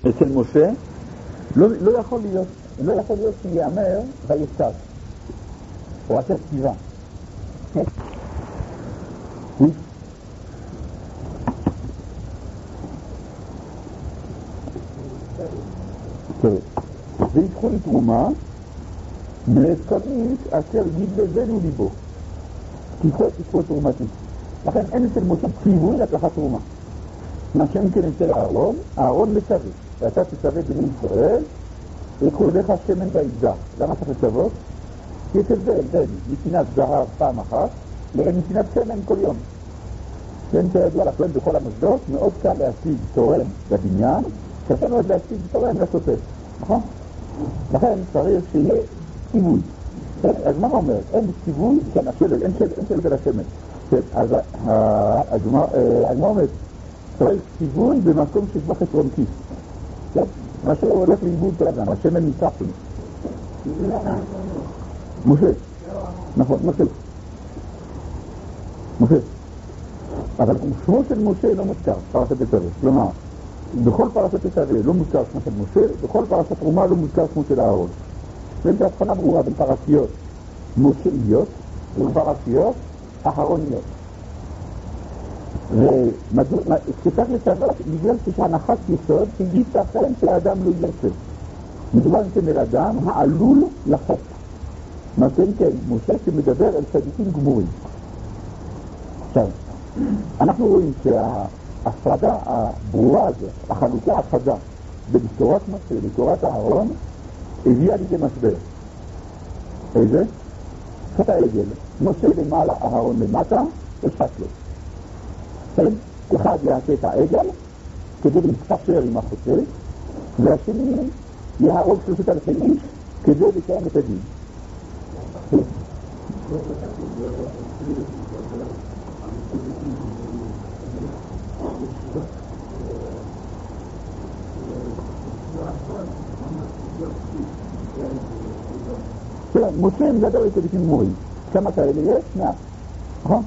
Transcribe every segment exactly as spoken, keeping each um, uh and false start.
אצל משה לא, לא יכול להיות, לא יכול להיות שיאמר ויצב או עשר כתיבה. ויקחו לי תרומה מלכנית אשר גיד בזנו ליבו תיקחו תרומתי. לכן אין אצל משה ציווי לקחת תרומה. מה שם כן אצל אהרון, אהרון מצווה, ואתה תצווה בני ישראל ויקחו לך שמן באקדח. למה צריך לצוות? כי יש הבדל בין נתינת זהב פעם אחת לבין נתינת שמן כל יום. כן, כידוע לכם בכל המוסדות מאוד קל להשיג תורם בבניין, קשה מאוד להשיג תורם לשוטף, נכון? לכן צריך שיהיה ציווי. אז מה אומר? אין ציווי, כן, השבל, אין שבל של השמן. אז מה אומר? צריך ציווי במקום שיש בחץ רונקיס. מה שהולך לאיבוד כל אדם, השמן ניצחים. משה. נכון, משה. משה. אבל שמו של משה לא מוזכר, פרשת תצווה. כלומר, בכל פרשת תצווה לא מוזכר שמו של משה, בכל פרשת תרומה לא מוזכר שמו של אהרון. ואין בהבחנה ברורה בין פרשיות מושאיות ופרשיות אהרוניות. וכשצריך לצוות בגלל שיש הנחת יסוד שייתכן שהאדם לא ירצה. מדובר עם אל אדם העלול לחטא. מה כן כן, משה שמדבר אל צדיקים גמורים. עכשיו, אנחנו רואים שההפרדה הברורה הזאת, החלוקה החדה בין תורת משה לתורת אהרון, הביאה לידי משבר. איזה? חטא העגל. משה למעלה, אהרון למטה, ושת לו. כן? אחד יעשה את העגל, כדי להתקשר עם החוצה, והשני יהרוג שלושת אלפי איש, כדי לקיים את הדין. משה מדבר על צדיקים גמורים. כמה כאלה יש? מעט. נכון?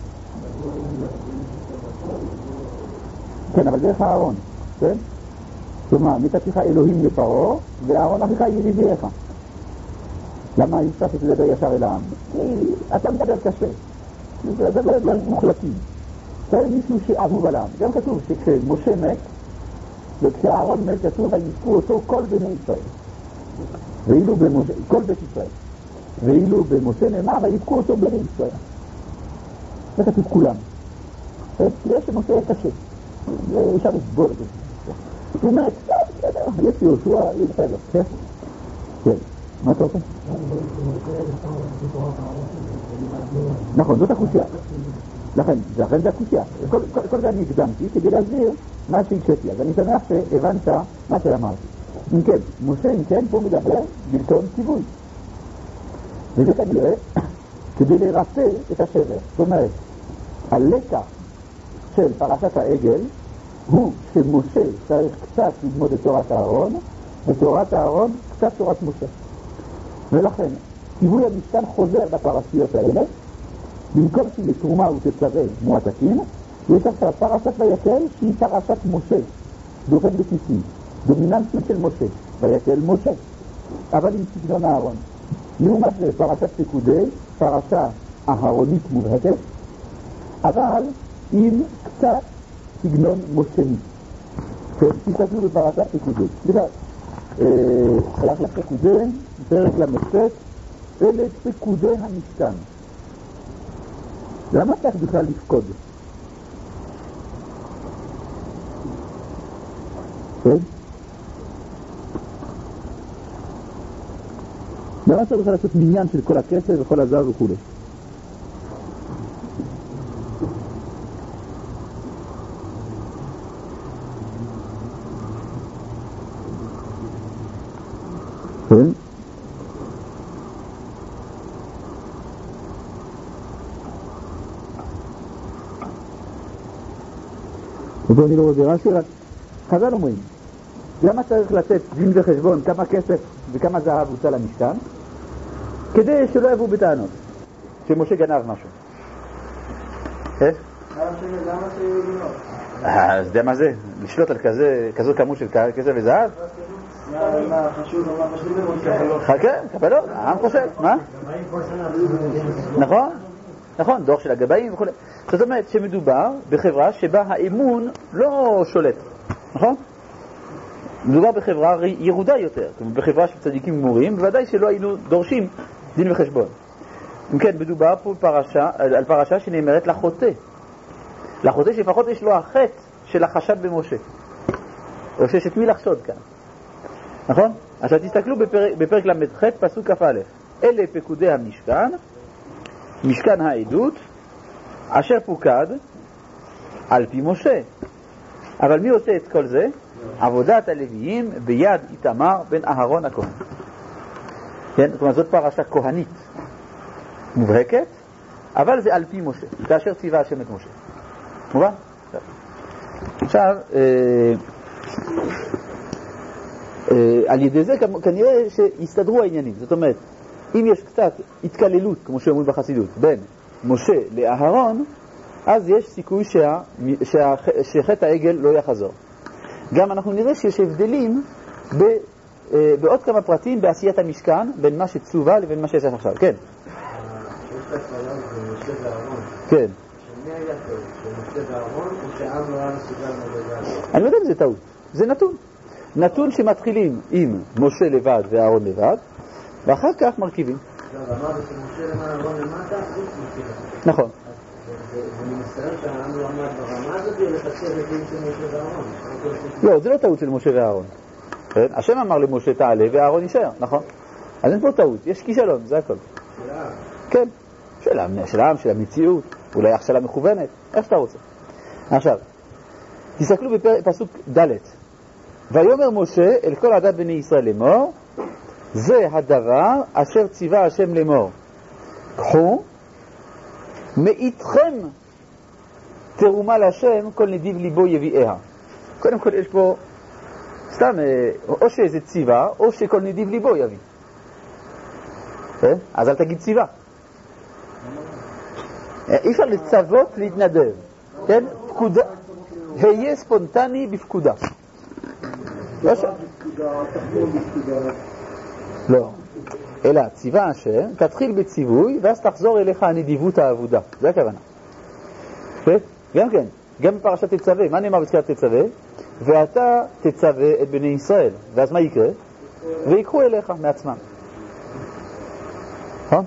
כן, אבל דרך אהרון, כן? כלומר, נתתיך אלוהים לפרעה, ואהרון אחיך ידידיך. למה יצטרך לדבר ישר אל העם? כי אתה מדבר קשה. זה מדבר מוחלטים. צריך מישהו שאהוב על העם. גם כתוב שכשמשה מת, וכשאהרון מת כתוב, ויזכו אותו כל בני ישראל. ואילו במשה, כל בית ישראל. ואילו במשה נאמר, ויזכו אותו בני ישראל. זה כתוב כולם. יש שמשה יהיה קשה. אפשר לסבור את זה. הוא אומר, יש יהושע, יהיה בסדר. כן? כן. מה אתה רוצה? נכון, זאת החושייה. לכן, לכן זה החושייה. כל זה אני הקדמתי כדי להסביר מה שהקשתי. אז אני שמח שהבנת מה שאמרתי. אם כן, משה אם כן פה מדבר בלטון ציווי. וזה כנראה כדי לרפא את השבר. זאת אומרת, הלקח של פרשת העגל הוא שמשה צריך קצת ללמוד את תורת אהרון, ותורת אהרון קצת תורת משה. ולכן, ציווי המשכן חוזר בפרשיות האלה, במקום שהיא לתרומה ותצווה מועתקים, יש עכשיו פרשת ויקל שהיא פרשת משה, באופן בסיסי, דומיננטית של משה, ויקל משה, אבל עם סגנון אהרון. לעומת זה, פרשת פקודי, פרשה אהרונית מובהקת, אבל עם קצת סגנון מושני. תסתכלו בפרשת פקודי. סליחה, פרשת פקודי, פרק למסת, אלה פקודי המשכן. למה צריך בכלל לפקוד? כן? למה צריך בכלל לעשות מניין של כל הכסף וכל הזר וכו'? כן? ובואו אני לא רואה ברש"י, רק חז"ל אומרים, למה צריך לתת דין וחשבון כמה כסף וכמה זהב הוצא למשכן? כדי שלא יבואו בטענות שמשה גנב משהו. איך? למה שיהיו גינות? אז יודע מה זה? לשלוט על כזו כמות של כסף וזהב? מה חשוב, מה חשוב? חכה, קבלות, העם חושב, מה? נכון, נכון, דוח של הגבאים וכו'. זאת אומרת שמדובר בחברה שבה האמון לא שולט, נכון? מדובר בחברה ירודה יותר, בחברה של צדיקים גמורים, בוודאי שלא היינו דורשים דין וחשבון. אם כן, מדובר פה פרשה, על פרשה שנאמרת לחוטא. לחוטא שלפחות יש לו החטא של החשד במשה. או שיש את מי לחשוד כאן. נכון? עכשיו תסתכלו בפרק, בפרק למ"ח פסוק כ"א. אלה פקודי המשכן, משכן העדות, אשר פוקד על פי משה. אבל מי עושה את כל זה? עבודת הלוויים ביד איתמר בן אהרון הכהן. כן? כלומר זאת פרשה כהנית מובהקת, אבל זה על פי משה, כאשר ציווה השם את משה. מובן? עכשיו, אה, אה, על ידי זה כנראה שיסתדרו העניינים. זאת אומרת, אם יש קצת התקללות, כמו שאומרים בחסידות, בין משה לאהרון, אז יש סיכוי שה, שה, שחטא העגל לא יחזור. גם אנחנו נראה שיש הבדלים ב, אה, בעוד כמה פרטים בעשיית המשכן, בין מה שצובה לבין מה שיש עכשיו. כן. כן. אני לא יודע אם זה טעות, זה נתון. נתון שמתחילים עם משה לבד ואהרון לבד, ואחר כך מרכיבים. נכון. לא, זה לא טעות של משה ואהרון. השם אמר למשה תעלה ואהרון יישאר, נכון? אז אין פה טעות, יש כישלון, זה הכל. כן, של העם, של המציאות, אולי אך שאלה מכוונת, איך שאתה רוצה. עכשיו, תסתכלו בפסוק ד' ויאמר משה אל כל עדת בני ישראל לאמור, זה הדבר אשר ציווה השם לאמור, קחו מאיתכם תרומה להשם כל נדיב ליבו יביאיה. קודם כל יש פה סתם, או שזה ציווה או שכל נדיב ליבו יביא. אז אל תגיד ציווה. אי אפשר לצוות להתנדב, כן? פקודה, היה ספונטני בפקודה. לא, אלא ציווה השם, תתחיל בציווי ואז תחזור אליך הנדיבות העבודה. זה הכוונה. גם כן, גם בפרשת תצווה, מה נאמר בתחילת תצווה? ואתה תצווה את בני ישראל, ואז מה יקרה? ויקחו אליך מעצמם. נכון?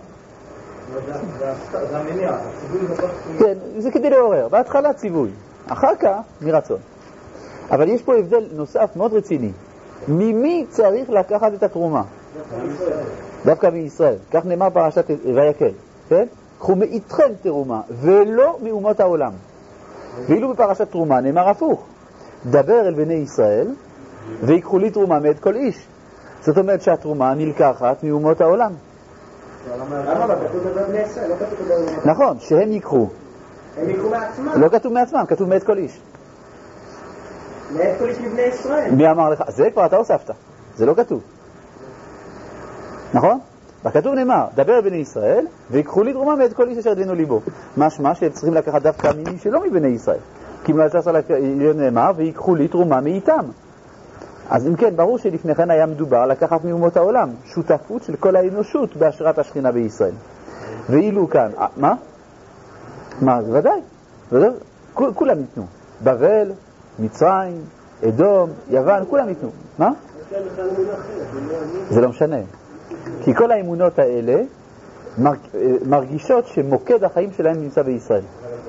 כן, זה כדי לעורר. בהתחלה ציווי, אחר כך מרצון. אבל יש פה הבדל נוסף מאוד רציני. ממי צריך לקחת את התרומה? דווקא מישראל. כך נאמר פרשת ויקל. כן? קחו מאיתכם תרומה, ולא מאומות העולם. ואילו בפרשת תרומה נאמר הפוך. דבר אל בני ישראל, ויקחו לי תרומה מאת כל איש. זאת אומרת שהתרומה נלקחת מאומות העולם. למה לא כתוב דבר בני ישראל? לא כתוב דבר בני ישראל. נכון, שהם יקחו. הם יקחו מעצמם. לא כתוב מעצמם, כתוב מאת כל איש. מאת כל איש מבני ישראל. מי אמר לך? זה כבר אתה הוספת. זה לא כתוב. נכון? בכתוב נאמר, דבר אל בני ישראל, ויקחו לי תרומה מאת כל איש אשר ידנו ליבו. משמע שהם צריכים לקחת דווקא ממי שלא מבני ישראל. כי מלא עשר נאמר, ויקחו לי תרומה מאיתם. אז אם כן, ברור שלפני כן היה מדובר לקחת מאומות העולם, שותפות של כל האנושות בהשראת השכינה בישראל. ואילו כאן, מה? מה, זה ודאי. ודאי. כולם ניתנו. בבל, מצרים, אדום, יוון, כולם ניתנו. מה? זה לא משנה. כי כל האמונות האלה מרגישות שמוקד החיים שלהם נמצא בישראל.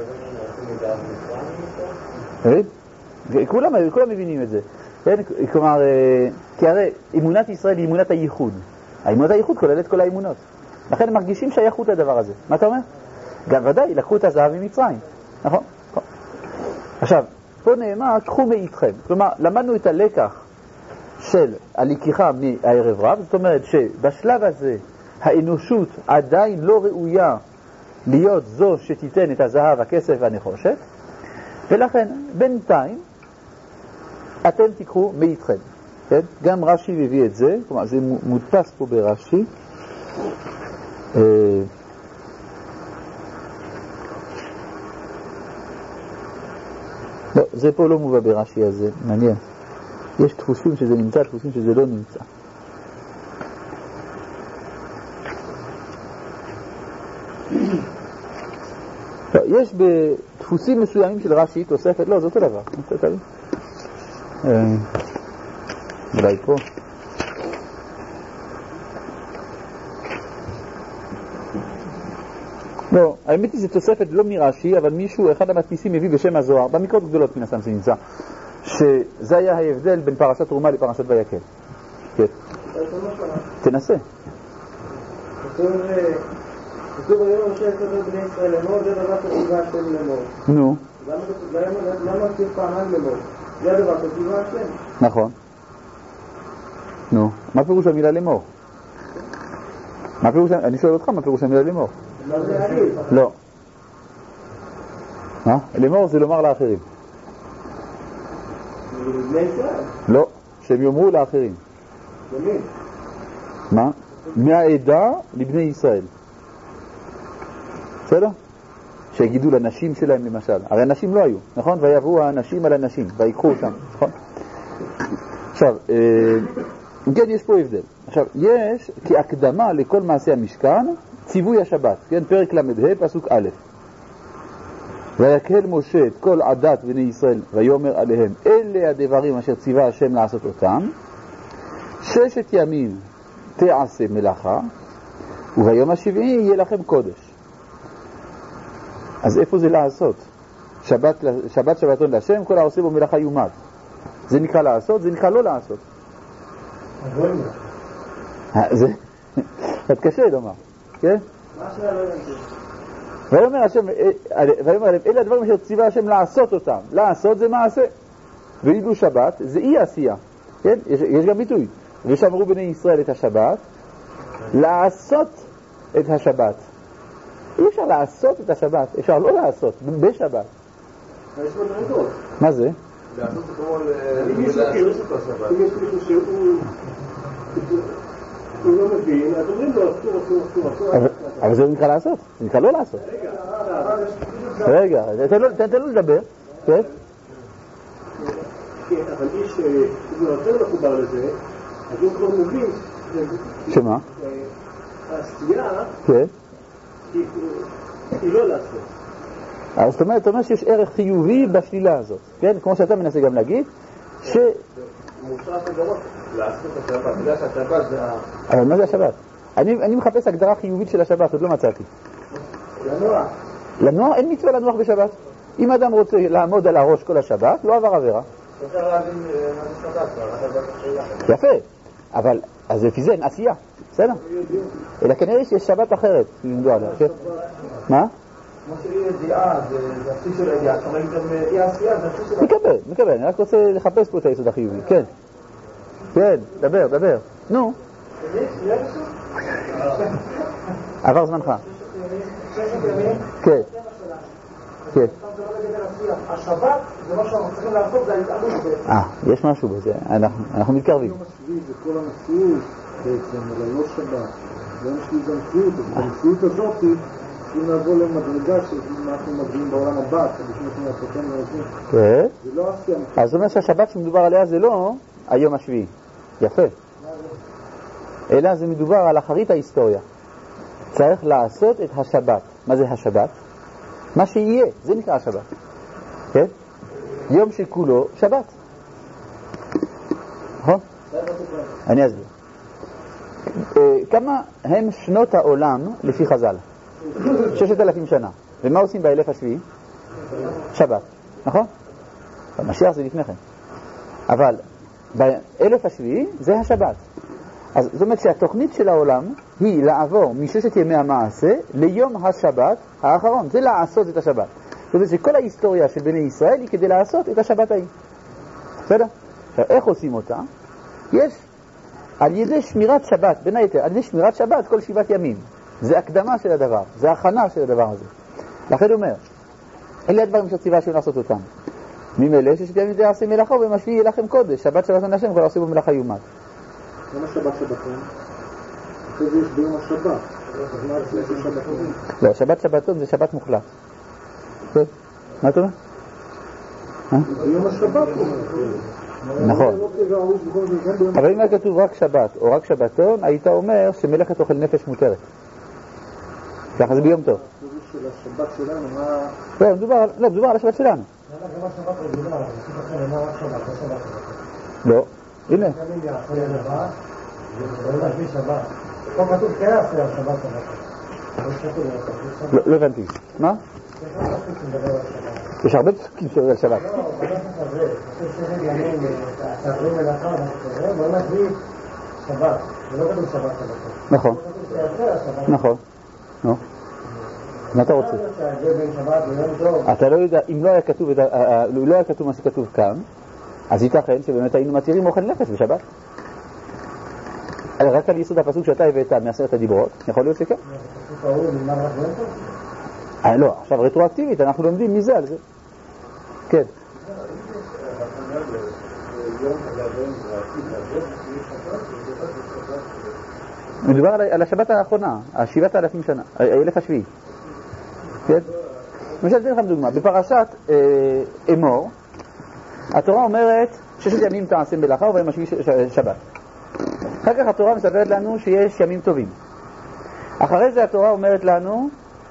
כולם, כולם מבינים את זה. כלומר, כי הרי אמונת ישראל היא אמונת הייחוד. האמונת הייחוד כוללת כל האמונות. לכן הם מרגישים שייכות לדבר הזה. מה אתה אומר? גם ודאי, לקחו את הזהב ממצרים. נכון? עכשיו, פה נאמר, קחו מאיתכם. כלומר, למדנו את הלקח של הלקיחה מהערב רב. זאת אומרת שבשלב הזה האנושות עדיין לא ראויה להיות זו שתיתן את הזהב, הכסף והנחושת. ולכן, בינתיים, אתם תיקחו מאיתכם. כן? גם רש"י מביא את זה, כלומר זה מודפס פה ברש"י. אה... לא, זה פה לא מובא ברש"י, אז זה מעניין. יש דפוסים שזה נמצא, דפוסים שזה לא נמצא. יש בדפוסים מסוימים של רש"י תוספת, לא, זה אותו דבר. אולי פה. לא, האמת היא זה תוספת לא מרש"י, אבל מישהו, אחד המדפיסים מביא בשם הזוהר, במקרות גדולות מן הסתם זה נמצא, שזה היה ההבדל בין פרשת תרומה לפרשת ויקל. כן. תנסה. כתוב היום משה יסוד בני ישראל לאמור, זה דבר כתיבה השם לאמור. נו. למה כתוב פעמיים לאמור? זה הדבר כתיבה השם. נכון. נו, מה פירוש המילה לאמור? מה פירוש, אני שואל אותך, מה פירוש המילה לאמור? מה זה להגיד? לא. מה? לאמור זה לומר לאחרים. לבני ישראל? לא, שהם יאמרו לאחרים. למי? מה? מהעדה לבני ישראל. בסדר? שיגידו לנשים שלהם למשל. הרי הנשים לא היו, נכון? ויבואו האנשים על הנשים, ויקחו אותם, נכון? עכשיו, כן, יש פה הבדל. עכשיו, יש כהקדמה לכל מעשה המשכן, ציווי השבת, כן? פרק למ"ה, פסוק א'. ויקהל משה את כל עדת בני ישראל, ויאמר עליהם, אלה הדברים אשר ציווה השם לעשות אותם, ששת ימים תעשה מלאכה, וביום השביעי יהיה לכם קודש. אז איפה זה לעשות? שבת, שבת שבתון להשם, כל העושה בו מלאכה יומד. זה נקרא לעשות, זה נקרא לא לעשות. זה קצת קשה לומר, כן? מה שאלה לא ימתים? ויאמר השם, ויאמר עליהם, אלה הדברים אשר ציווה השם לעשות אותם. לעשות זה מעשה. ואילו שבת זה אי עשייה. כן? יש, יש גם ביטוי. ושמרו בני ישראל את השבת, לעשות את השבת. אי אפשר לעשות את השבת, אפשר לא לעשות, בשבת. יש מדרגות. מה זה? לעשות זה כמו לעשות את השבת. אם יש מישהו שהוא לא מבין, אז אומרים לו, אסור, אסור, אסור, אסור. אבל זה נקרא לעשות, זה נקרא לא לעשות. רגע, תן לו לדבר. כן? אבל איש שהוא יותר מחובר לזה, אז הוא כבר מבין שמה? העשייה כן. היא לא לעשות. אז זאת אומרת, אתה אומר שיש ערך חיובי בשלילה הזאת, כן? כמו שאתה מנסה גם להגיד, ש... מוסר הגדרות, לעשות את השבת. אתה יודע שהשבת זה ה... אבל מה זה השבת? אני מחפש הגדרה חיובית של השבת, עוד לא מצאתי. לנוע. לנוע? אין מצווה לנוח בשבת. אם אדם רוצה לעמוד על הראש כל השבת, לא עבר עבירה. אפשר להבין מה זה שבת, יפה, אבל אז לפי זה אין עשייה, בסדר? אלא כנראה שיש שבת אחרת. מה? כמו שאי ידיעה, זה הפסיק של הידיעה, כמה אם גם אי עשייה, זה הפסיק של הידיעה. מקבל, מקבל, אני רק רוצה לחפש פה את היסוד החיובי, כן. כן, דבר, דבר. נו. עבר זמנך. כן. כן. השבת זה מה שאנחנו צריכים לעשות, זה ההתעלות בעצם. אה, יש משהו בזה, אנחנו מתקרבים. יום השביעי זה כל המציאות בעצם, אלא לא שבת. יום השביעי זה המציאות, אז המציאות הזאת צריכים לבוא למדרגה שאנחנו מגיעים בעולם הבא, כדי שאנחנו נעשותים ונעשים. כן. זה לא עשייה. אז זאת אומרת שהשבת שמדובר עליה זה לא היום השביעי. יפה. אלא זה מדובר על אחרית ההיסטוריה. צריך לעשות את השבת. מה זה השבת? מה שיהיה, זה נקרא השבת. כן? יום שכולו שבת. נכון? אני אסביר. כמה הם שנות העולם לפי חז"ל? ששת אלפים שנה. ומה עושים באלף השביעי? שבת. נכון? המשיח זה לפני כן. אבל באלף השביעי זה השבת. אז זאת אומרת שהתוכנית של העולם היא לעבור מששת ימי המעשה ליום השבת האחרון. זה לעשות את השבת. זאת אומרת שכל ההיסטוריה של בני ישראל היא כדי לעשות את השבת ההיא. בסדר? עכשיו, איך עושים אותה? יש על ידי שמירת שבת, בין היתר, על ידי שמירת שבת כל שבעת ימים. זה הקדמה של הדבר, זה הכנה של הדבר הזה. לכן הוא אומר, אלה הדברים שציווה השם לעשות אותם. ממילא ששת ימים תעשה מלאכה ובמשביעי יהיה לכם קודש. שבת שבתון להשם, כל העושה בו מלאכה יומד. למה שבת שבתון? אחרי זה יש ביום השבת. אז מה זה שבתון? לא, שבת שבתון זה שבת מוחלט. מה אתה אומר? ביום השבת. נכון. אבל אם היה כתוב רק שבת או רק שבתון, היית אומר שמלאכת אוכל נפש מותרת. ככה זה ביום טוב. של השבת שלנו, מה... לא, מדובר, לא, מדובר על השבת שלנו. לא, הנה. לא הבנתי. מה? יש הרבה פסוקים של שבת. נכון. נכון. נו. מה אתה רוצה? אתה לא יודע, אם לא היה כתוב, אם לא היה כתוב מה שכתוב כאן, אז ייתכן שבאמת היינו מתירים אוכל נפש בשבת. רק על יסוד הפסוק שאתה הבאת מעשרת הדיברות, יכול להיות שכן. לא, עכשיו רטרואקטיבית, אנחנו לומדים מזה על זה. כן. מדובר על השבת האחרונה, השבעת האלפים שנה, האלף השביעי. כן? למשל, אתן לכם דוגמה, בפרשת אמור, התורה אומרת ששת ימים תעשה מלאכה וביום השביעי שבת. אחר כך התורה מספרת לנו שיש ימים טובים. אחרי זה התורה אומרת לנו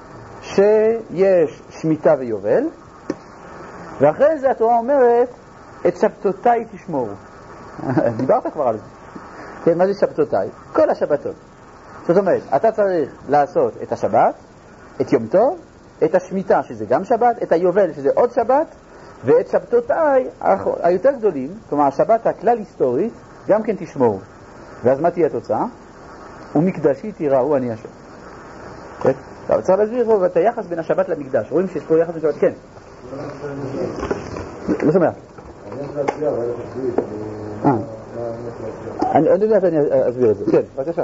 שיש שמיטה ויובל, ואחרי זה התורה אומרת את שבתותיי תשמורו. דיברת כבר על זה. כן, מה זה שבתותיי? כל השבתות. זאת אומרת, אתה צריך לעשות את השבת, את יום טוב, את השמיטה שזה גם שבת, את היובל שזה עוד שבת, ואת שבתותיי היותר גדולים, כלומר השבת הכלל היסטורית, גם כן תשמורו. ואז מה תהיה התוצאה? ומקדשי תיראו אני השם. כן? צריך להסביר פה את היחס בין השבת למקדש. רואים שיש פה יחס בין שבת? כן. לא שומע. אני יודע שאני אסביר את זה. כן, בבקשה.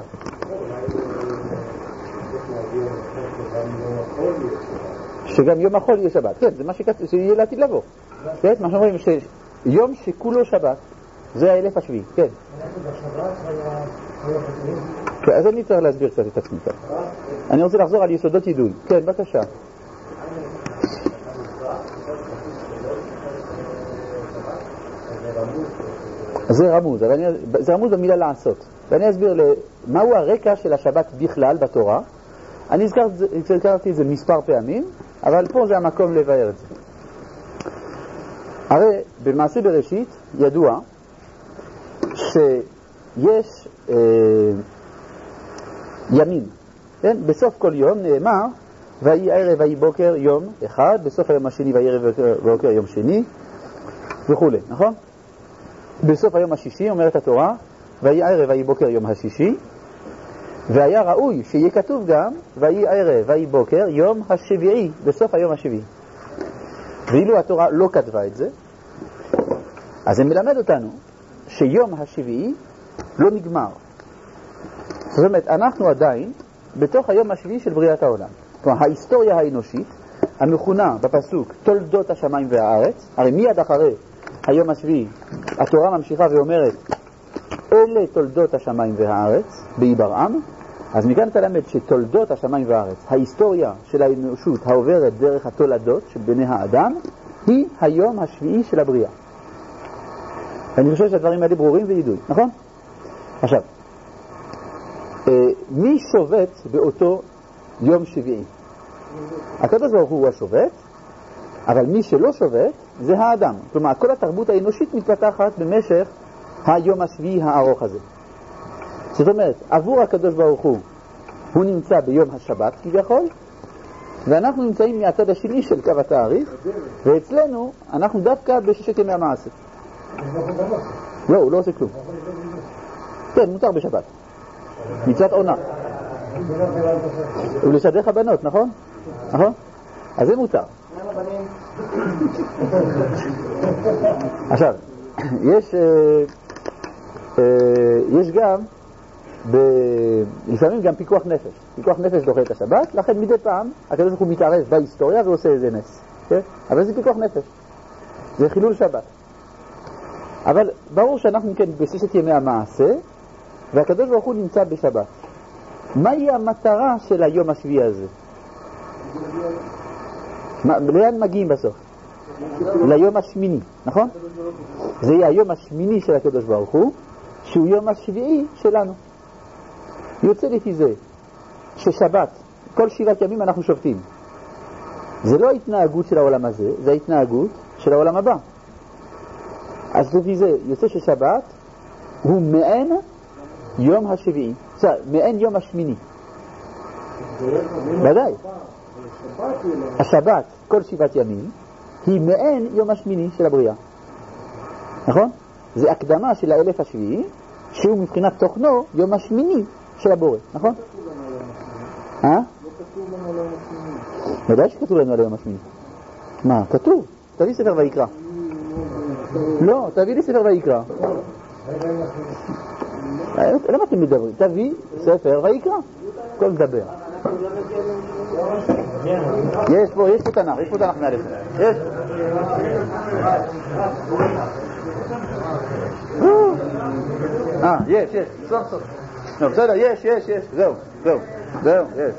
שגם יום החול יהיה שבת. כן, זה מה שיהיה לעתיד לבוא. כן, מה שאומרים שיום שכולו שבת זה האלף השביעי. כן. אז אני צריך להסביר קצת את עצמי. אני רוצה לחזור על יסודות יידוי. כן, בבקשה. זה רמוז, זה רמוז במילה לעשות. ואני אסביר מהו הרקע של השבת בכלל בתורה. אני הזכרתי את זה מספר פעמים, אבל פה זה המקום לבאר את זה. הרי במעשה בראשית ידוע שיש אה, ימים, כן? בסוף כל יום נאמר ויהי ערב ויהי בוקר יום אחד, בסוף היום השני ויהי ערב ובוקר יום שני וכו', נכון? בסוף היום השישי אומרת התורה ויהי ערב ויהי בוקר יום השישי, והיה ראוי שיהיה כתוב גם ויהי ערב ויהי בוקר יום השביעי, בסוף היום השביעי. ואילו התורה לא כתבה את זה, אז זה מלמד אותנו שיום השביעי לא נגמר. זאת אומרת, אנחנו עדיין בתוך היום השביעי של בריאת העולם. כלומר, ההיסטוריה האנושית המכונה בפסוק תולדות השמיים והארץ, הרי מיד אחרי היום השביעי התורה ממשיכה ואומרת אלה תולדות השמיים והארץ בעברם. אז מכאן אתה למד שתולדות השמיים והארץ, ההיסטוריה של האנושות העוברת דרך התולדות של בני האדם, היא היום השביעי של הבריאה. אני חושב שהדברים האלה ברורים וידועים, נכון? עכשיו, מי שובת באותו יום שביעי? הקדוש ברוך הוא השובת, אבל מי שלא שובת זה האדם. כלומר, כל התרבות האנושית מתפתחת במשך היום השביעי הארוך הזה. זאת אומרת, עבור הקדוש ברוך הוא, הוא נמצא ביום השבת כביכול, ואנחנו נמצאים מהצד השני של קו התאריך, ואצלנו אנחנו דווקא בששת ימי המעשה. לא, הוא לא עושה כלום. כן, מותר בשבת. מצוות עונה. הוא לשדך הבנות, נכון? נכון? אז זה מותר. עכשיו, יש יש גם לפעמים גם פיקוח נפש. פיקוח נפש דוחה את השבת, לכן מדי פעם הקדוש ברוך הוא מתערב בהיסטוריה ועושה איזה נס. אבל זה פיקוח נפש. זה חילול שבת. אבל ברור שאנחנו כן בששת ימי המעשה, והקדוש ברוך הוא נמצא בשבת. מהי המטרה של היום השביעי הזה? לאן מגיעים בסוף? ליום השמיני, נכון? זה יהיה היום השמיני של הקדוש ברוך הוא, שהוא יום השביעי שלנו. יוצא לפי זה ששבת, כל שבעת ימים אנחנו שובתים. זה לא ההתנהגות של העולם הזה, זה ההתנהגות של העולם הבא. אז לפי זה יוצא ששבת הוא מעין יום השביעי, מעין יום השמיני. ודאי. השבת, כל שבעת ימים, היא מעין יום השמיני של הבריאה. נכון? זה הקדמה של האלף השביעי, שהוא מבחינת תוכנו יום השמיני של הבורא, נכון? אה? לא כתוב לנו על היום השמיני. ודאי שכתוב לנו על היום השמיני. מה? כתוב. תביא ספר ויקרא. לא, תביא לי ספר ויקרא. למה אתם מדברים? תביא ספר ויקרא. כל מדבר. יש פה, יש פה תנ"ך, יש פה תנ"ך מעליך. יש. אה, יש, יש. סוף סוף. לא, בסדר, יש, יש, יש. זהו, זהו, זהו, יש.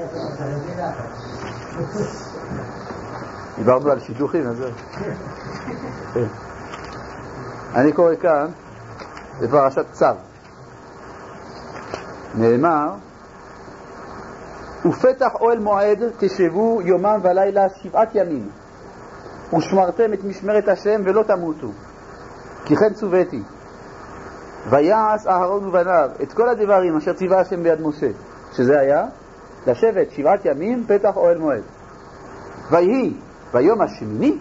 דיברנו על שידוכים, אז זהו. אני קורא כאן בפרשת צו. נאמר, ופתח אוהל מועד תשבו יומם ולילה שבעת ימים, ושמרתם את משמרת השם ולא תמותו, כי כן צוויתי. ויעש אהרון ובניו את כל הדברים אשר ציווה השם ביד משה, שזה היה לשבת שבעת ימים פתח אוהל מועד. ויהי ביום השמיני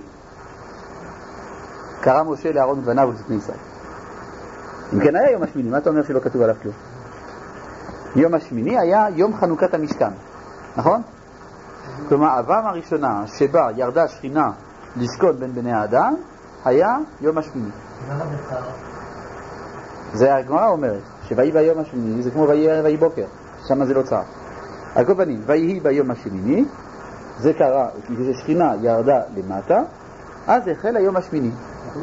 קרא משה לאהרון ובניו ולזקני ישראל. אם כן היה יום השמיני, מה אתה אומר שלא כתוב עליו כלום? יום השמיני היה יום חנוכת המשכן, נכון? כלומר, הפעם הראשונה שבה ירדה שכינה לשכון בין בני האדם היה יום השמיני. זה הגמרא אומרת שויהי ביום השמיני זה כמו ויהי בוקר, שם זה לא צער. על כל פנים, ויהי ביום השמיני זה קרה כששכינה ירדה למטה, אז החל היום השמיני.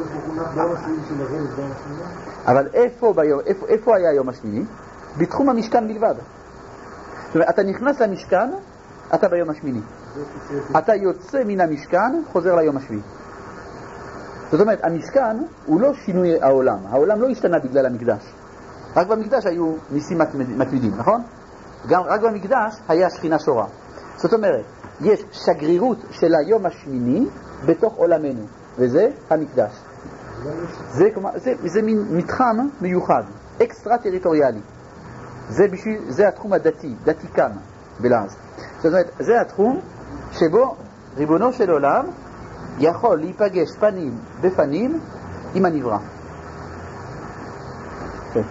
אבל איפה, ביום, איפה, איפה היה היום השמיני? בתחום המשכן בלבד. זאת אומרת, אתה נכנס למשכן, אתה ביום השמיני. אתה יוצא מן המשכן, חוזר ליום השביעי. זאת אומרת, המשכן הוא לא שינוי העולם. העולם לא השתנה בגלל המקדש. רק במקדש היו ניסים מתמידים, נכון? גם רק במקדש היה שכינה שורה. זאת אומרת, יש שגרירות של היום השמיני בתוך עולמנו, וזה המקדש. זה, זה, זה מין מתחם מיוחד, אקסטרה טריטוריאלי. זה, בשביל, זה התחום הדתי, דתי כאן, בלעז. זאת אומרת, זה התחום שבו ריבונו של עולם יכול להיפגש פנים בפנים עם הנברא. כן.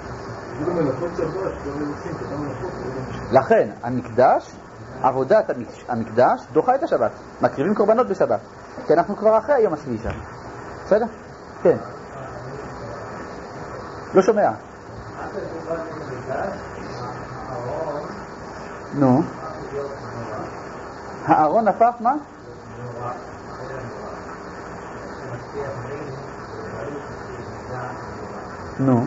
לכן, המקדש, עבודת המקדש דוחה את השבת. מקריבים קורבנות בשבת. כי אנחנו כבר אחרי היום השביעי שם. בסדר? כן. לא שומע. נו. הארון הפך מה? נו.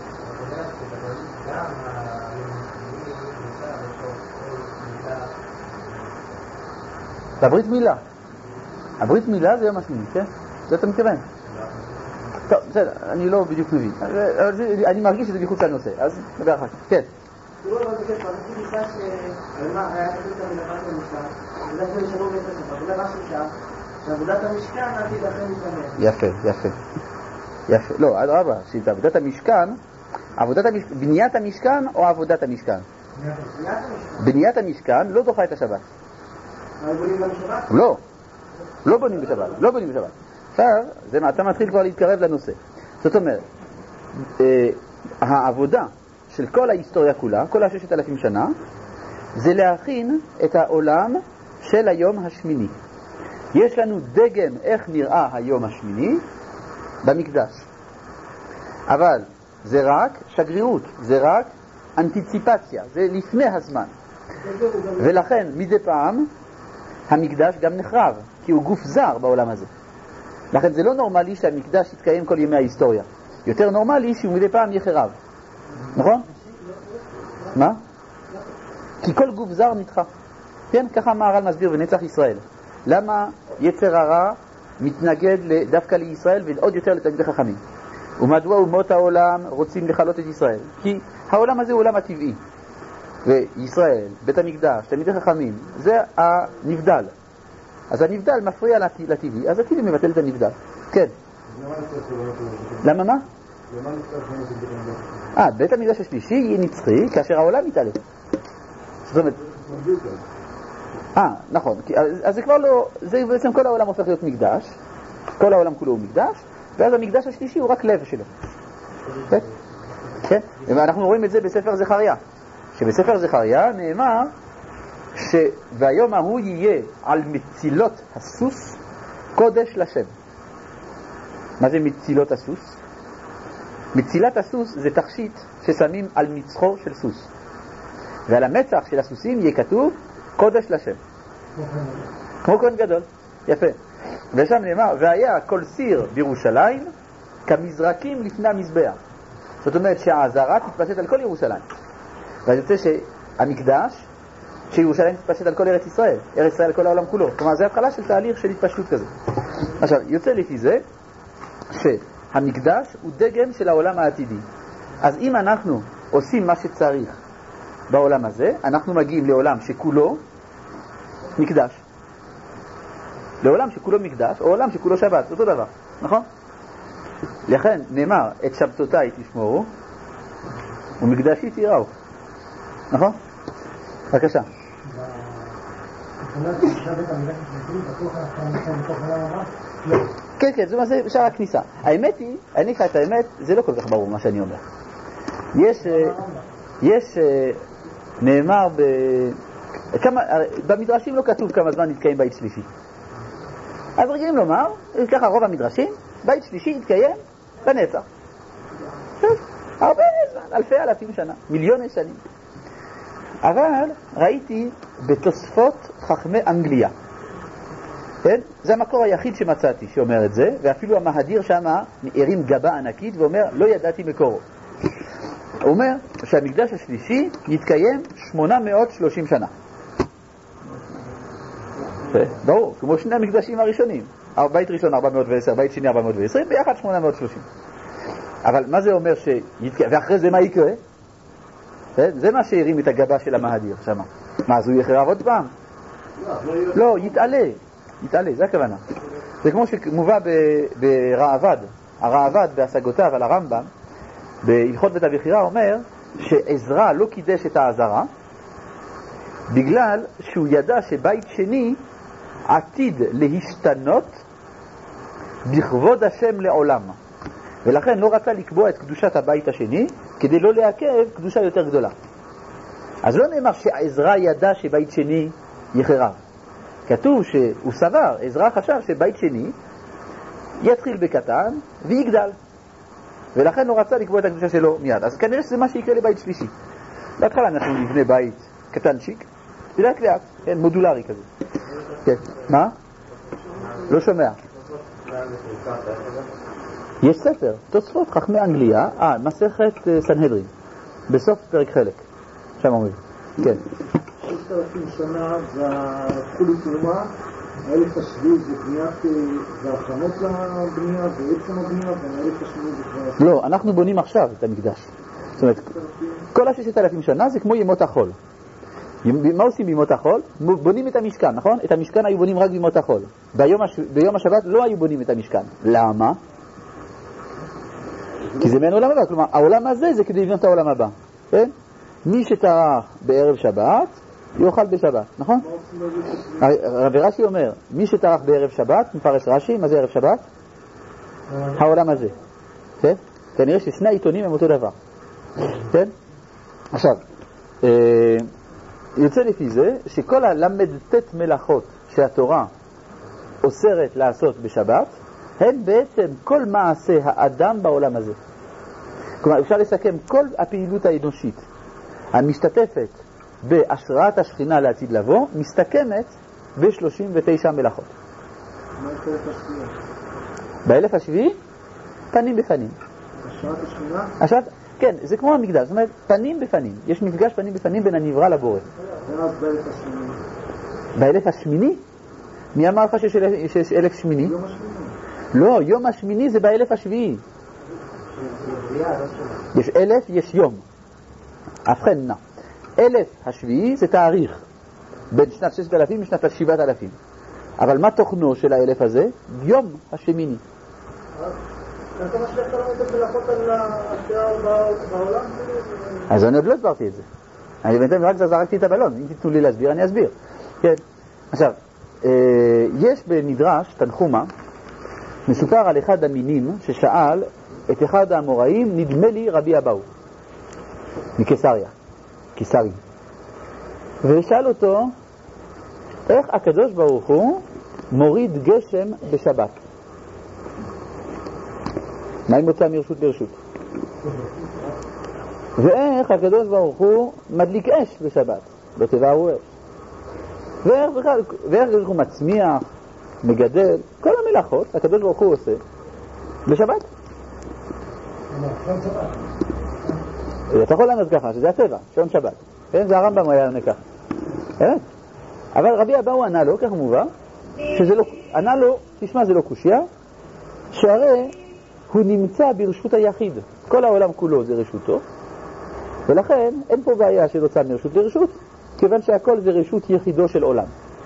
הברית מילה. הברית מילה זה יום השמיני, כן? זה אתה מתכוון? טוב, בסדר, אני לא בדיוק מבין. אני מרגיש שזה מחוץ לנושא, אז נדבר אחר כך. כן. תראו, אבל זה ככה, אני חושב שעלמה היה כתוב את המלאכת המשכן, וזה אפילו שלא בית הספר, אבל זה משהו שם, שעבודת המשכן עתיד אחרי מתאמן. יפה, יפה. יפה. לא, אדרבה, שעבודת המשכן, עבודת המשכן, בניית המשכן או עבודת המשכן? בניית המשכן. בניית המשכן לא דוחה את השבת. מה, בונים גם בשבת? לא. לא בונים בשבת, לא בונים בשבת. עכשיו, זה מה, אתה מתחיל כבר להתקרב לנושא. זאת אומרת, אה, העבודה של כל ההיסטוריה כולה, כל הששת אלפים שנה, זה להכין את העולם של היום השמיני. יש לנו דגם איך נראה היום השמיני במקדש. אבל זה רק שגרירות, זה רק אנטיציפציה, זה לפני הזמן. ולכן מדי פעם המקדש גם נחרב, כי הוא גוף זר בעולם הזה. לכן זה לא נורמלי שהמקדש יתקיים כל ימי ההיסטוריה. יותר נורמלי שהוא מדי פעם יחרב. נכון? מה? כי כל גוף זר נדחה. כן, ככה המהר"ל מסביר בנצח ישראל. למה יצר הרע מתנגד דווקא לישראל ועוד יותר לתלמידי חכמים? ומדוע אומות העולם רוצים לכלות את ישראל? כי העולם הזה הוא עולם הטבעי, וישראל, בית המקדש, תלמידי חכמים, זה הנבדל. אז הנבדל מפריע לטבעי, אז הטבעי מבטל את הנבדל. כן. למה מה? אה, בית המקדש השלישי יהיה נצחי כאשר העולם יתעלה. זאת אומרת... אה, נכון. אז זה כבר לא... זה בעצם כל העולם הופך להיות מקדש. כל העולם כולו הוא מקדש, ואז המקדש השלישי הוא רק לב שלו. כן? ואנחנו רואים את זה בספר זכריה. שבספר זכריה נאמר שהיום ההוא יהיה על מצילות הסוס קודש לשם. מה זה מצילות הסוס? מצילת הסוס זה תכשיט ששמים על מצחו של סוס, ועל המצח של הסוסים יהיה כתוב קודש לשם, כמו כהן גדול. יפה. ושם נאמר והיה כל סיר בירושלים כמזרקים לפני המזבח. זאת אומרת שהעזרה תתפשט על כל ירושלים, ואז יוצא שהמקדש שירושלים תתפשט על כל ארץ ישראל, ארץ ישראל על כל העולם כולו. כלומר זה התחלה של תהליך של התפשטות כזה. עכשיו יוצא לפי זה שהמקדש הוא דגם של העולם העתידי. אז אם אנחנו עושים מה שצריך בעולם הזה, אנחנו מגיעים לעולם שכולו מקדש, לעולם שכולו מקדש או עולם שכולו שבת, אותו דבר, נכון? לכן נאמר את שבתותיי תשמורו ומקדשי תיראו, נכון? בבקשה. כן, כן, זה שער הכניסה. האמת היא, אני חי את האמת, זה לא כל כך ברור מה שאני אומר. יש, יש, נאמר ב... כמה, במדרשים לא כתוב כמה זמן יתקיים בית שלישי. אז רגילים לומר, ככה רוב המדרשים, בית שלישי יתקיים לנצח. הרבה זמן, אלפי אלפים שנה, מיליוני שנים. אבל ראיתי בתוספות חכמי אנגליה, כן? זה המקור היחיד שמצאתי שאומר את זה, ואפילו המהדיר שם הרים גבה ענקית ואומר לא ידעתי מקורו. הוא אומר שהמקדש השלישי יתקיים שמונה מאות ושלושים שנה. ברור, כמו שני המקדשים הראשונים, בית ראשון ארבע מאות ועשר, בית שני ארבע מאות ועשרים, ביחד שמונה מאות ושלושים. אבל מה זה אומר שיתקיים, ואחרי זה מה יקרה? זה מה שהרים את הגבה של המהדיר שם. מה, אז הוא יחרב עוד פעם? לא, יתעלה. יתעלה, זה הכוונה. זה כמו שמובא ברעבד. הרעבד בהשגותיו על הרמב"ם, בהלכות בית הבחירה, אומר שעזרא לא קידש את העזרה בגלל שהוא ידע שבית שני עתיד להשתנות בכבוד השם לעולם, ולכן לא רצה לקבוע את קדושת הבית השני כדי לא לעכב קדושה יותר גדולה. אז לא נאמר שעזרא ידע שבית שני יחרב, כתוב שהוא סבר, עזרא חשב שבית שני יתחיל בקטן ויגדל, ולכן הוא רצה לקבוע את הקדושה שלו מיד. אז כנראה שזה מה שיקרה לבית שלישי. בהתחלה אנחנו נבנה בית קטנצ'יק, ולאט לאט, כן, מודולרי כזה. כן, מה? לא שומע. יש ספר, תוספות חכמי אנגליה, אה, מסכת סנהדרין, בסוף פרק חלק, שם אומרים. כן. ששת אלפים שנה זה התחול תרומה, האלף השביעי זה בניית, זה הכנות לבנייה, בעצם הבנייה, והאלף השמיני זה כבר... לא, אנחנו בונים עכשיו את המקדש. זאת אומרת, כל הששת אלפים שנה זה כמו ימות החול. מה עושים בימות החול? בונים את המשכן, נכון? את המשכן היו בונים רק בימות החול. ביום, הש... ביום השבת לא היו בונים את המשכן. למה? כי זה מעין עולם הבא. כלומר, העולם הזה זה כדי לבנות את העולם הבא. כן? מי שטרח בערב שבת, יאכל בשבת, נכון? רבי רש"י אומר, מי שטרח בערב שבת, מפרש רש"י, מה זה ערב שבת? העולם הזה. כן? כנראה ששני העיתונים הם אותו דבר. כן? עכשיו, יוצא לפי זה שכל הלמד תת מלאכות שהתורה אוסרת לעשות בשבת, הן בעצם כל מעשה האדם בעולם הזה. כלומר, אפשר לסכם כל הפעילות האנושית המשתתפת בהשראת השכינה לעתיד לבוא, מסתכמת ב-שלושים ותשע מלאכות. מה יש באלף השביעי? באלף השביעי? פנים בפנים. השראת השכינה? השראת, כן, זה כמו המקדש, זאת אומרת, פנים בפנים. יש מפגש פנים בפנים בין הנברא לבורא. ואז באלף השמיני. באלף השמיני? מי אמר לך שיש אלף, שיש אלף שמיני? יום השמיני. לא, יום השמיני זה באלף השביעי. יש אלף, יש יום. אבחן נא. אלף השביעי זה תאריך. בין שנת ששת אלפים לשנת שבעת אלפים. אבל מה תוכנו של האלף הזה? יום השמיני. אתה משלח את הלמדת מלאכות על השעה בעולם? אז אני עוד לא הסברתי את זה. אני בינתיים רק זרקתי את הבלון. אם תיתנו לי להסביר, אני אסביר. כן. עכשיו, יש במדרש תנחומה, מסופר על אחד המינים ששאל את אחד האמוראים, נדמה לי רבי אבאו, מקיסריה, קיסרי. ושאל אותו, איך הקדוש ברוך הוא מוריד גשם בשבת? מה אם מוצא מרשות ברשות? ואיך הקדוש ברוך הוא מדליק אש בשבת? לא תבערו אש. ואיך בכלל, ואיך הקדוש ברוך הוא מצמיח, מגדל, כל המלאכות הקדוש ברוך הוא עושה בשבת. אתה יכול לענות ככה, שזה הטבע, שעון שבת. כן? זה הרמב"ם היה עונה ככה. באמת? אבל רבי אבאו ענה לו, כך מובא, שזה לא, ענה לו, תשמע, זה לא קושיה, שהרי הוא נמצא ברשות היחיד. כל העולם כולו זה רשותו, ולכן אין פה בעיה של הוצאה מרשות לרשות, כיוון שהכל זה רשות יחידו של עולם.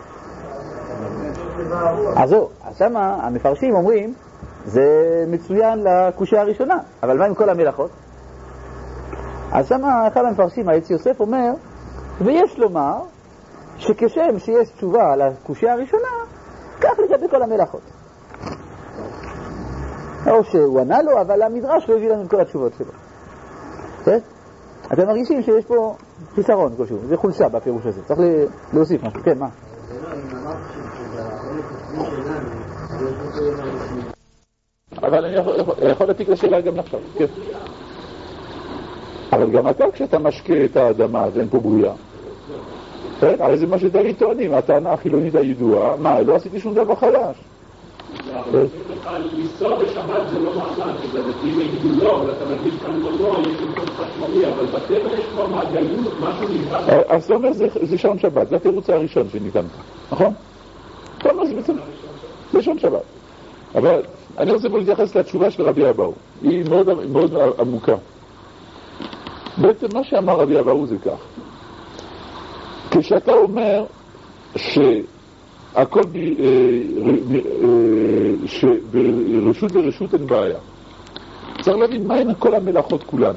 אז זהו, אז שמה המפרשים אומרים, זה מצוין לקושיה הראשונה, אבל מה עם כל המלאכות? אז שמה אחד המפרשים, העץ יוסף, אומר, ויש לומר, שכשם שיש תשובה על הקושיה הראשונה, כך לגבי כל המלאכות. או שהוא ענה לו, אבל המדרש לא הביא לנו את כל התשובות שלו. כן? אתם מרגישים שיש פה חיסרון כלשהו, זה חולשה בפירוש הזה, צריך להוסיף משהו. כן, מה? אבל אני יכול להטיק לשאלה גם עכשיו, כן. אבל גם אתה, כשאתה משקה את האדמה, אז אין פה בריאה. כן? הרי זה מה שדרי טוענים, הטענה החילונית הידועה, מה, לא עשיתי שום דבר חדש. לנסוע בשבת זה לא מעלה, כי דתיים יגידו לא, אבל אתה מרגיש כאן לא, יש עם כל חשמלי, אבל בטבע יש כבר מעגלות, משהו נמצא. אז זאת אומרת, זה שעון שבת, זה התירוץ הראשון שניתן, נכון? כל מה זה בעצם, זה שעון שבת. אבל אני רוצה בוא להתייחס לתשובה של רבי אבאו, היא מאוד, מאוד עמוקה. בעצם מה שאמר רבי אבאו זה כך, כשאתה אומר שהכל ב... שברשות לרשות אין בעיה, צריך להבין מהן כל המלאכות כולן.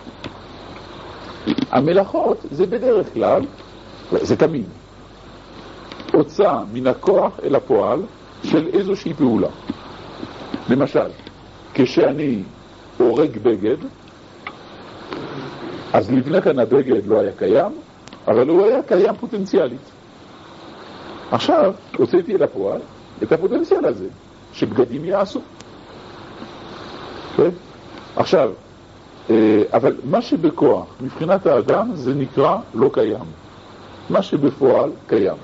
המלאכות זה בדרך כלל, זה תמיד, הוצאה מן הכוח אל הפועל של איזושהי פעולה. למשל, כשאני הורג בגד, אז לפני כן הבגד לא היה קיים, אבל הוא היה קיים פוטנציאלית. עכשיו, הוצאתי אל הפועל את הפוטנציאל הזה, שבגדים יעשו. כן? עכשיו, אבל מה שבכוח, מבחינת האדם, זה נקרא לא קיים. מה שבפועל קיים.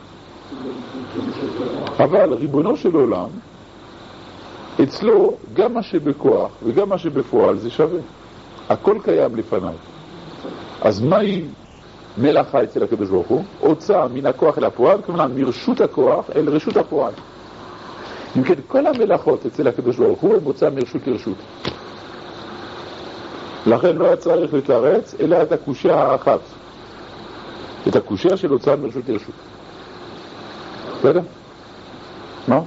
אבל ריבונו של עולם, אצלו גם מה שבכוח וגם מה שבפועל זה שווה. הכל קיים לפניו. אז מהי מלאכה אצל הקדוש ברוך הוא? הוצאה מן הכוח אל הפועל, כלומר מרשות הכוח אל רשות הפועל. אם כן, כל המלאכות אצל הקדוש ברוך הוא הם הוצאה מרשות לרשות. לכן לא היה צריך לתרץ אלא את הקושיה האחת, את הקושיה של הוצאה מרשות לרשות. בסדר? מה?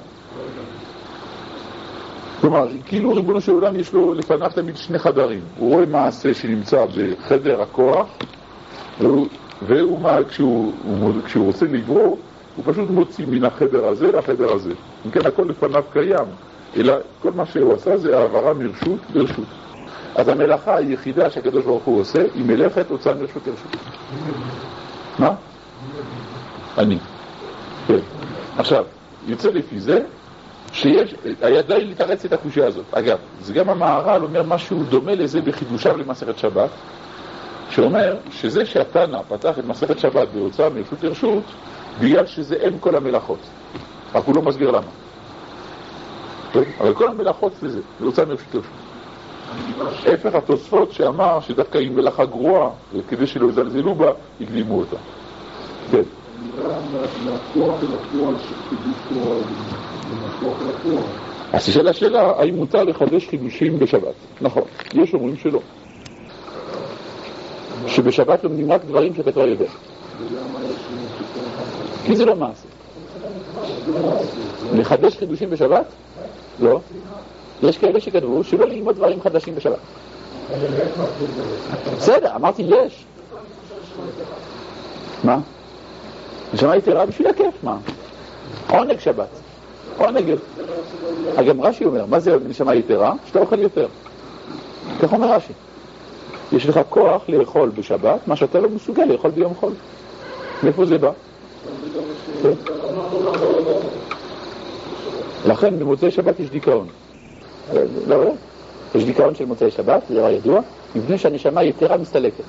כלומר, כאילו ריבונו של עולם יש לו לפניו תמיד שני חדרים. הוא רואה מעשה שנמצא בחדר הכוח, והוא, והוא מה, כשהוא, כשהוא רוצה לברוא, הוא פשוט מוציא מן החדר הזה לחדר הזה. אם כן, הכל לפניו קיים, אלא כל מה שהוא עשה זה העברה מרשות לרשות. אז המלאכה היחידה שהקדוש ברוך הוא עושה, היא מלאכת הוצאה מרשות לרשות. מה? אני. כן. עכשיו, יוצא לפי זה, שיש, היה די לתרץ את הקושיה הזאת. אגב, זה גם המהר"ל אומר משהו דומה לזה בחידושיו למסכת שבת, שאומר שזה שהתנא פתח את מסכת שבת בהוצאה מרשות לרשות, בגלל שזה אין כל המלאכות. רק הוא לא מסביר למה. אבל כל המלאכות זה זה, בהוצאה מרשות לרשות. הפך התוספות שאמר שדווקא עם מלאכה גרועה, וכדי שלא יזלזלו בה, הקדימו אותה. כן. מהכוח ולפועל שחידוש תורה ומהכוח ולפועל. אז תשאל השאלה, האם מותר לחדש חידושים בשבת? נכון, יש אומרים שלא. שבשבת לומדים רק דברים שאתה כבר יודע. כי זה לא מעשה. לחדש חידושים בשבת? לא. יש כאלה שכתבו שלא ללמוד דברים חדשים בשבת. בסדר, אמרתי יש. מה? נשמה יתרה בשביל הכיף, מה? עונג שבת. עונג. גם רש"י אומר, מה זה נשמה יתרה? שאתה אוכל יותר. כך אומר רש"י. יש לך כוח לאכול בשבת, מה שאתה לא מסוגל לאכול ביום חול. מאיפה זה בא? לכן במוצאי שבת יש דיכאון. לא, לא. יש דיכאון של מוצאי שבת, זה דבר ידוע, מפני שהנשמה יתרה מסתלקת.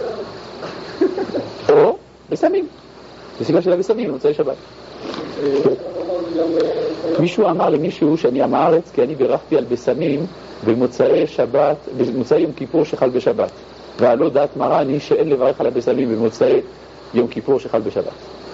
או בסמים. זה סיבה שלה בסמים במוצאי שבת. מישהו אמר למישהו שאני עם הארץ כי אני בירכתי על בסמים במוצאי שבת, במוצאי יום כיפור שחל בשבת. ועלו דעת מרני שאין לברך על הבסמים במוצאי יום כיפור שחל בשבת.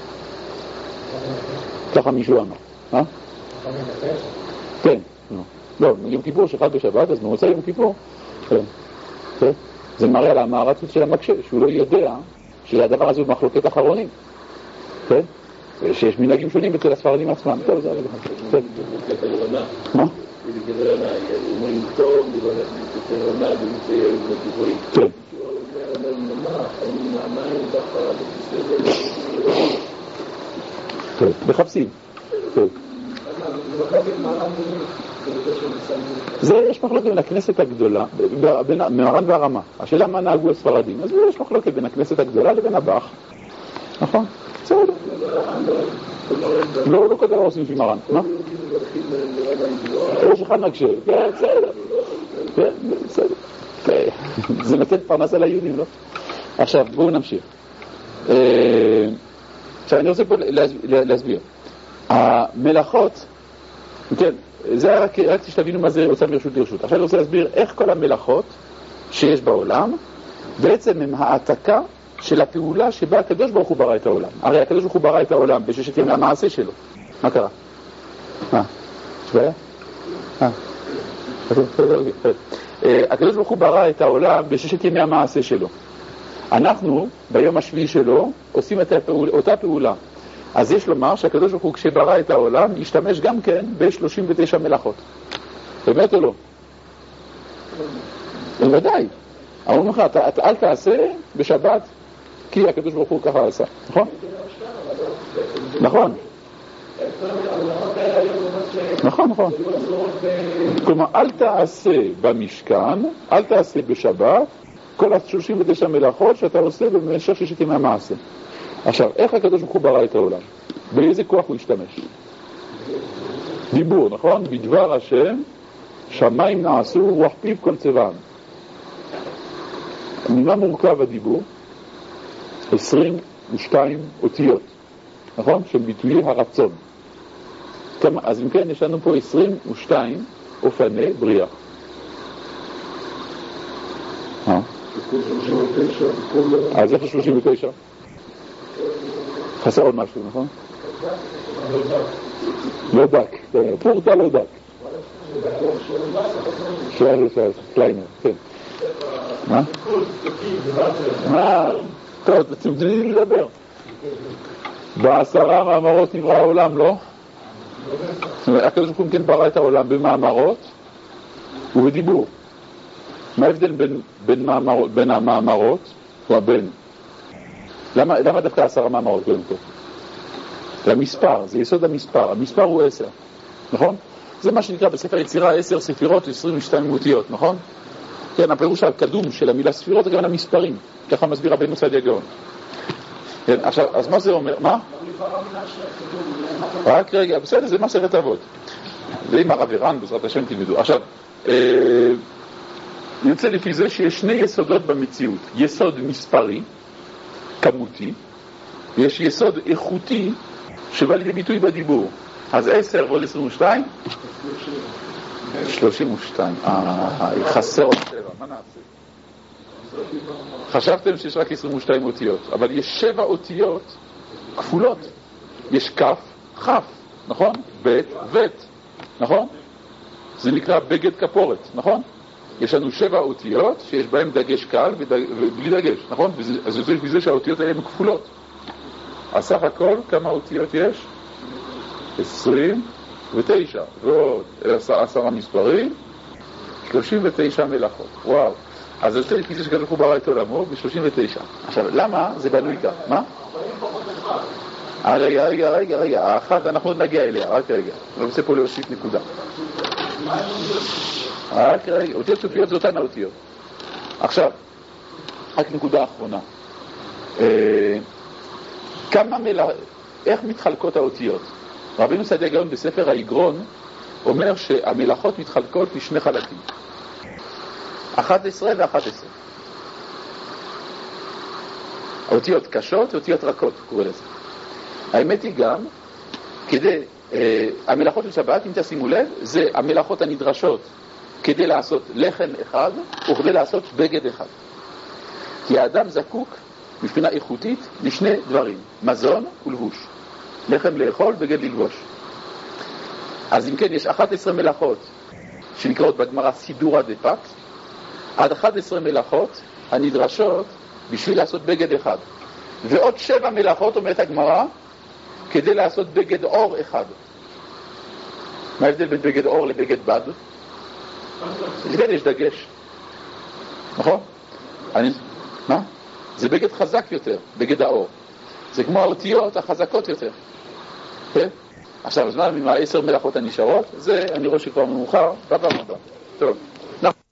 ככה מישהו אמר. אה? כן. לא, יום כיפור שחל בשבת, אז במוצאי יום כיפור. כן. זה מראה על המערצות של המקשה, שהוא לא יודע שהדבר הזה הוא מחלוקת אחרונים. כן? שיש מנהגים שונים אצל הספרדים עצמם. טוב, זה הרגע. כן. מה? אומרים טוב, עונה במוצאי יום כיפורים. כן. כן, מחפשים. כן. זה יש מחלוקת בין הכנסת הגדולה, בין מרן והרמה. השאלה מה נהגו הספרדים. אז יש מחלוקת בין הכנסת הגדולה לבין הבח. נכון? בסדר. לא, לא כזה לא עושים לפי מרן. מה? יש אחד נקשה. כן, בסדר. כן, בסדר. זה נותן פרנס על היהודים, לא? עכשיו, בואו נמשיך. עכשיו, אני רוצה פה להסביר. המלאכות, כן, זה רק, רק שתבינו מה זה יוצא מרשות לרשות. עכשיו אני רוצה להסביר איך כל המלאכות שיש בעולם, בעצם הם העתקה של הפעולה שבה הקדוש ברוך הוא ברא את העולם. הרי הקדוש ברוך הוא ברא את העולם בששת ימי המעשה שלו. מה קרה? מה? שבעיה? אה. הקדוש ברוך הוא ברא את העולם בששת ימי המעשה שלו. אנחנו, ביום השביעי שלו, עושים את הפעול, אותה פעולה. אז יש לומר שהקדוש ברוך הוא כשברא את העולם, ישתמש גם כן ב-שלושים ותשע מלאכות. באמת או לא? בוודאי. אמרו לך, אתה, אתה אל תעשה בשבת, כי הקדוש ברוך הוא ככה עשה. נכון? נכון. נכון, נכון. כלומר, אל תעשה במשכן, אל תעשה בשבת, כל ה-שלושים ותשע מלאכות שאתה עושה במשך ששת ימי המעשה. עכשיו, איך הקדוש ברוך הוא ברא את העולם? באיזה כוח הוא השתמש? דיבור, נכון? בדבר השם, שמיים נעשו, רוח פיו כל צבעם. ממה מורכב הדיבור? עשרים ושתיים אותיות, נכון? של ביטויי הרצון. אז אם כן, יש לנו פה עשרים ושתיים אופני בריאה. אה? אז איך שלושים ותשע? חסר עוד משהו, נכון? לא דק. פורטה לא דק. שאלה, שאלה, קליינר, כן. מה? מה? טוב, אתם יודעים לדבר. בעשרה מאמרות נברא העולם, לא? הקדוש ברוך הוא כן ברא את העולם במאמרות ובדיבור. מה ההבדל בין, בין, מאמרות, בין המאמרות או הבין? למה, למה דווקא עשרה מאמרות קודם כל? למספר, זה יסוד המספר. המספר הוא עשר, נכון? זה מה שנקרא בספר יצירה עשר ספירות, עשרים ושתיים אותיות, נכון? כן, הפירוש הקדום של המילה ספירות זה גם המספרים. ככה מסביר רבנו סעדיה גאון. כן, עכשיו, אז מה זה אומר? מה? רק רגע, בסדר, זה מסכת אבות. זה עם הרב ערן, בעזרת השם תלמדו. עכשיו, יוצא לפי זה שיש שני יסודות במציאות. יסוד מספרי, כמותי, ויש יסוד איכותי שבא לידי ביטוי בדיבור. אז עשר ועוד עשרים ושתיים? שלושים ושתיים. אה, חסר עוד שבע, מה נעשה? חשבתם שיש רק עשרים ושתיים אותיות, אבל יש שבע אותיות כפולות. יש כף, כף, נכון? בית, בית, נכון? זה נקרא בגד כפורת, נכון? יש לנו שבע אותיות שיש בהם דגש קל ודג... ובלי דגש, נכון? אז זה בזה שהאותיות האלה הן כפולות. אז סך הכל כמה אותיות יש? עשרים ותשע, ועוד עשרה מספרים, שלושים ותשע מלאכות. וואו. אז זה כזה שגדול הוא ברא את עולמו ב-שלושים ותשע. עכשיו, למה זה בנוי כך? מה? רגע, רגע, רגע, רגע. האחת, אנחנו עוד נגיע אליה, רק רגע. אני רוצה פה להוסיף נקודה. רק רגע. אותיות סופיות זה אותן האותיות. עכשיו, רק נקודה אחרונה. כמה מלא... איך מתחלקות האותיות? רבינו סעדיה גאון בספר האיגרון אומר שהמלאכות מתחלקות לשני חלקים. אחת עשרה ואחת עשרה. האותיות קשות ואותיות רכות, קורא לזה. האמת היא גם, כדי, אה, המלאכות של שבת, אם תשימו לב, זה המלאכות הנדרשות כדי לעשות לחם אחד וכדי לעשות בגד אחד. כי האדם זקוק מבחינה איכותית לשני דברים, מזון ולבוש. לחם לאכול, בגד ללבוש. אז אם כן, יש אחת עשרה מלאכות שנקראות בגמרא סידורא דפת, עד אחת עשרה מלאכות הנדרשות בשביל לעשות בגד אחד. ועוד שבע מלאכות, אומרת הגמרא, כדי לעשות בגד אור אחד. מה ההבדל בין בגד אור לבגד בד? לכן יש דגש. נכון? אני... מה? זה בגד חזק יותר, בגד האור. זה כמו האותיות החזקות יותר. כן? עכשיו, אז מה, ממה עשר מלאכות הנשארות? זה, אני רואה שכבר מאוחר, בפעם הבאה. טוב.